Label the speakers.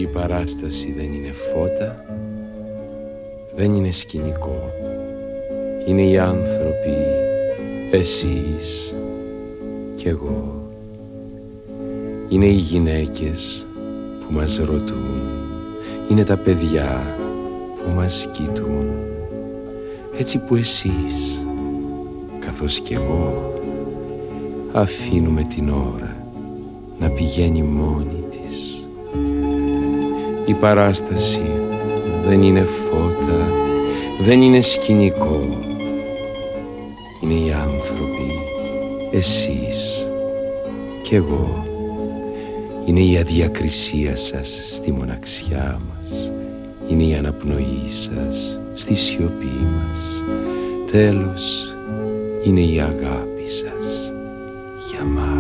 Speaker 1: Η παράσταση δεν είναι φώτα, δεν είναι σκηνικό. Είναι οι άνθρωποι, εσείς κι εγώ. Είναι οι γυναίκες που μας ρωτούν, είναι τα παιδιά που μας κοιτούν. Έτσι που εσείς, καθώς κι εγώ, αφήνουμε την ώρα να πηγαίνει μόνη της. Η παράσταση δεν είναι φώτα, δεν είναι σκηνικό. Είναι οι άνθρωποι, εσείς κι εγώ. Είναι η αδιακρισία σας στη μοναξιά μας. Είναι η αναπνοή σας στη σιωπή μας. Τέλος, είναι η αγάπη σας για μας.